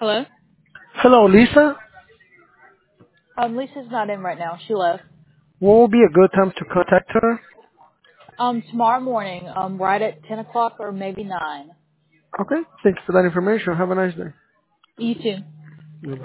Hello? Hello, Lisa. Lisa's not in right now. She left. What will be a good time to contact her? Tomorrow morning, right at 10 o'clock or maybe 9. Okay, thanks for that information. Have a nice day. You too. Bye-bye.